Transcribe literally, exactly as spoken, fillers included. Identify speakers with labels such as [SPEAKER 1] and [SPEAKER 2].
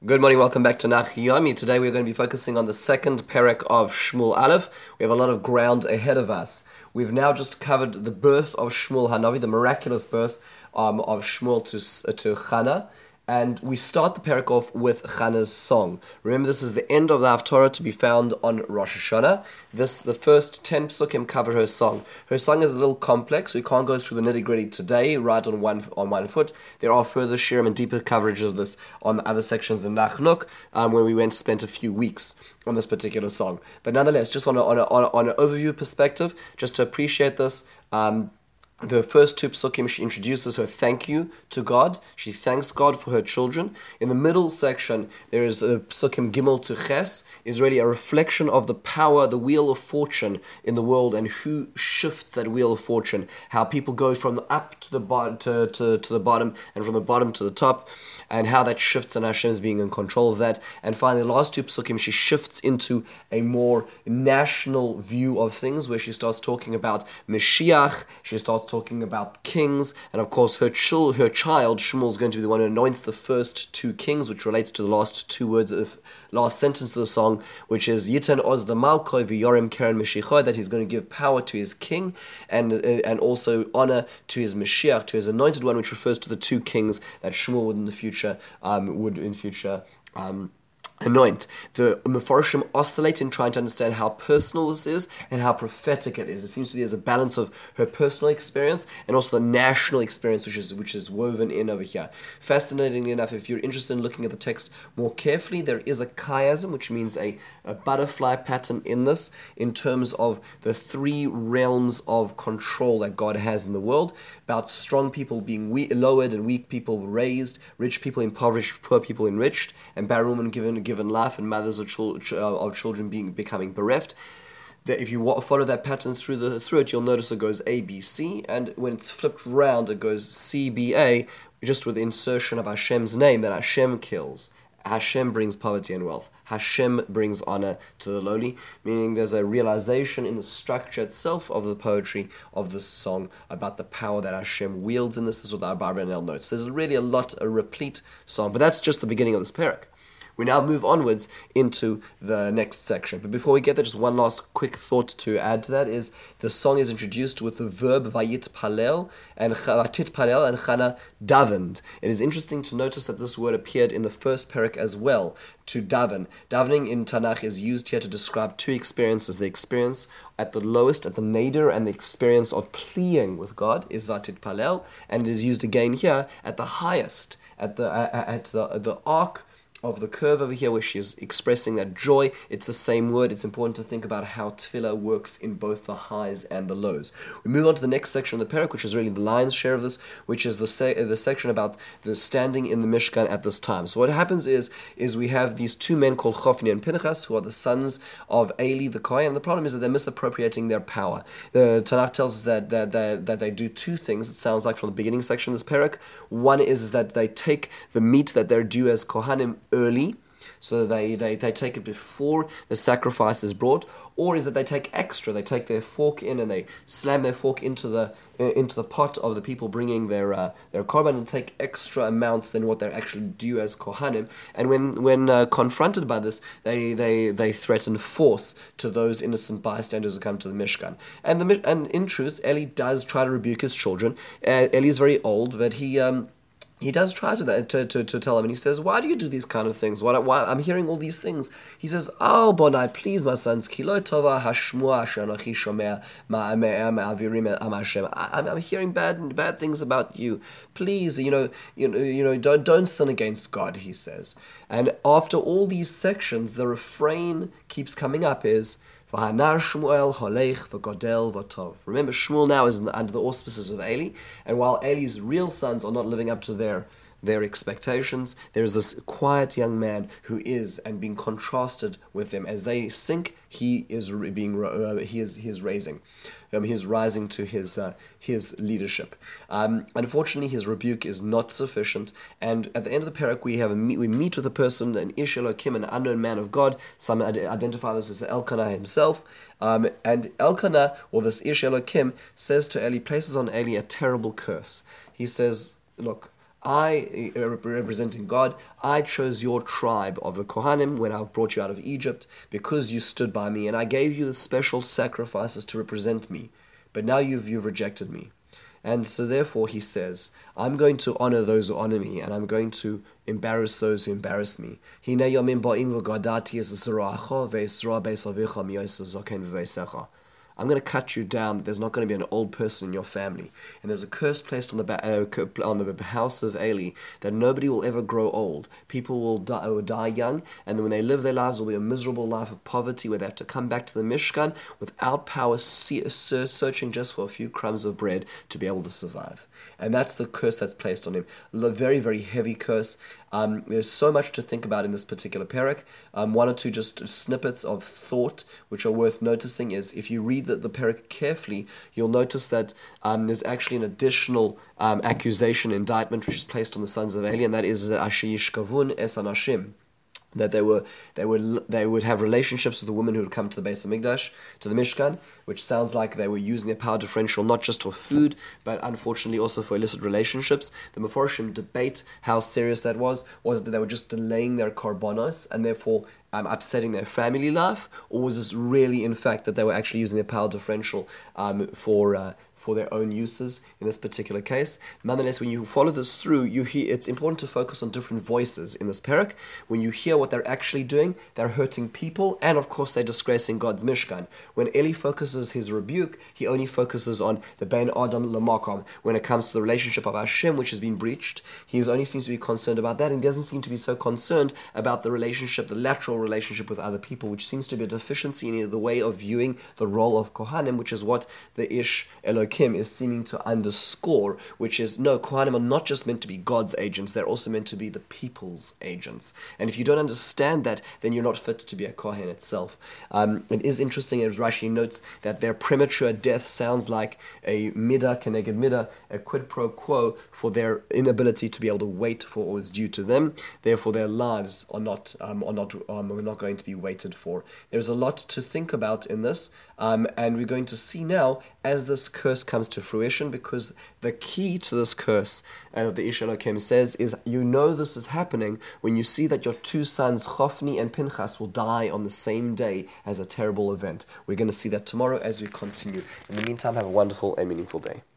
[SPEAKER 1] Good morning, welcome back to Nach Yomi. Today we're going to be focusing on the second parak of Shmuel Aleph. We have a lot of ground ahead of us. We've now just covered the birth of Shmuel Hanavi, the miraculous birth um, of Shmuel to, uh, to Chana. And we start the parak off with Chana's song. Remember, this is the end of the Haftorah to be found on Rosh Hashanah. This, the first ten psukim cover her song. Her song is a little complex. We can't go through the nitty-gritty today, right on one on one foot. There are further shirim and deeper coverage of this on the other sections in Nachnuk, um, where we went spent a few weeks on this particular song. But nonetheless, just on a, on a, on, a, on an overview perspective, just to appreciate this, um, the first two psukim, she introduces her thank you to God. She thanks God for her children. In the middle section, there is a psukim gimel to ches, is really a reflection of the power, the wheel of fortune in the world, and who shifts that wheel of fortune. How people go from the up to the bottom, to, to, to the bottom, and from the bottom to the top, and how that shifts, and Hashem is being in control of that. And finally, the last two psukim, she shifts into a more national view of things, where she starts talking about Mashiach. She starts talking about kings, and of course her chil- her child Shmuel is going to be the one who anoints the first two kings, which relates to the last two words of last sentence of the song, which is Yitan Oz the Malkoi v'Yorem Keren Mashiach, that he's going to give power to his king and uh, and also honor to his Mashiach, to his anointed one, which refers to the two kings that Shmuel would in the future um, would in future um, anoint. The Mefarshim oscillate in trying to understand how personal this is and how prophetic it is. It seems to be there's a balance of her personal experience and also the national experience, which is which is woven in over here. Fascinatingly enough, if you're interested in looking at the text more carefully, there is a chiasm, which means a, a butterfly pattern in this, in terms of the three realms of control that God has in the world, about strong people being we- lowered and weak people raised, rich people impoverished, poor people enriched, and barren women given given life, and mothers of, chil- ch- uh, of children being becoming bereft. That if you wa- follow that pattern through the through it, you'll notice it goes A, B, C, and when it's flipped round, it goes C, B, A, just with the insertion of Hashem's name that Hashem kills. Hashem brings poverty and wealth. Hashem brings honor to the lowly, meaning there's a realization in the structure itself of the poetry of this song about the power that Hashem wields in this. This is what the Abarbanel notes. There's really a lot, a replete song, but that's just the beginning of this parak. We now move onwards into the next section. But before we get there, just one last quick thought to add to that is the song is introduced with the verb vayit palel and vatit palel and Chana davened. It is interesting to notice that this word appeared in the first parak as well, to daven. Davening in Tanakh is used here to describe two experiences. The experience at the lowest, at the nadir, and the experience of pleading with God is vatit palel, and it is used again here at the highest, at the uh, at the the arc of the curve over here, where she's expressing that joy. It's the same word. It's important to think about how tefillah works in both the highs and the lows. We move on to the next section of the parak, which is really the lion's share of this, which is the se- the section about the standing in the Mishkan at this time. So what happens is, is we have these two men called Chofni and Pinchas, who are the sons of Eli the Kohen, and the problem is that they're misappropriating their power. The Tanakh tells us that that, that, that they do two things, it sounds like, from the beginning section of this parak. One is, is that they take the meat that they're due as Kohanim early, so they, they, they take it before the sacrifice is brought, or is that they take extra, they take their fork in and they slam their fork into the into the pot of the people bringing their uh, their korban and take extra amounts than what they're actually due as kohanim. And when when uh, confronted by this, they, they they threaten force to those innocent bystanders who come to the Mishkan. And the and in truth, Eli does try to rebuke his children. Uh, Eli's very old, but he um. He does try to, to to to tell him, and he says, "Why do you do these kind of things? Why, why I'm hearing all these things?" He says, "Oh, Bonai, please, my sons, kilo tova hashmua shenochi shomea ma'avirim am Hashem. I'm I'm hearing bad bad things about you. Please, you know, you know, you know, don't don't sin against God." He says, and after all these sections, the refrain keeps coming up: is V'hanar Shmuel holech v'godel v'tov. Remember, Shmuel now is under the auspices of Eli, and while Eli's real sons are not living up to their their expectations, there is this quiet young man who is, and being contrasted with them as they sink, he is being uh, he is he is raising. Um, he is rising to his uh, his leadership. Um, unfortunately, his rebuke is not sufficient, and at the end of the parak, we have a meet, we meet with a person, an Ish Elokim, an unknown man of God. Some identify this as Elkanah himself, um, and Elkanah, or this Ish Elokim, says to Eli, places on Eli a terrible curse. He says, "Look, I, uh, representing God, I chose your tribe of the Kohanim when I brought you out of Egypt because you stood by me, and I gave you the special sacrifices to represent me. But now you've, you've rejected me. And so therefore he says, I'm going to honor those who honor me, and I'm going to embarrass those who embarrass me. I'm going to cut you down. There's not going to be an old person in your family. And there's a curse placed on the ba- uh, on the house of Eli that nobody will ever grow old. People will die, will die young, and when they live their lives, it will be a miserable life of poverty where they have to come back to the Mishkan without power, see, searching just for a few crumbs of bread to be able to survive. And that's the curse that's placed on him. A very, very heavy curse. Um, there's so much to think about in this particular parak. Um, one or two just snippets of thought which are worth noticing is if you read the, the parak carefully, you'll notice that um, there's actually an additional um, accusation, indictment, which is placed on the sons of Eli, and that is Asher Yishkavun Es Anashim. That they were they would they would have relationships with the women who would come to the Beis Hamikdash, to the Mishkan, which sounds like they were using their power differential not just for food, but unfortunately also for illicit relationships. The Meforshim debate how serious that was. Was it that they were just delaying their korbanos and therefore um, upsetting their family life, or was this really in fact that they were actually using their power differential um, for uh, for their own uses in this particular case? Nonetheless, when you follow this through, you hear it's important to focus on different voices in this parak. When you hear what they're actually doing, they're hurting people, and of course they're disgracing God's Mishkan. When Eli focuses his rebuke, he only focuses on the Ben Adam Lamakom. When it comes to the relationship of Hashem, which has been breached, he only seems to be concerned about that, and doesn't seem to be so concerned about the relationship, the lateral relationship with other people, which seems to be a deficiency in the way of viewing the role of Kohanim, which is what the Ish Elokim is seeming to underscore, which is, no, Kohanim are not just meant to be God's agents, they're also meant to be the people's agents. And if you don't understand that, then you're not fit to be a Kohen itself. Um, it is interesting, as Rashi notes, that their premature death sounds like a midah keneged midah, a quid pro quo for their inability to be able to wait for what was due to them. Therefore, their lives are not um, are not um, are not going to be waited for. There's a lot to think about in this, um, and we're going to see now as this curse comes to fruition, because the key to this curse, uh, the Ish Elokim says, is you know this is happening when you see that your two sons, Chofni and Pinchas, will die on the same day as a terrible event. We're going to see that tomorrow as we continue. In the meantime, have a wonderful and meaningful day.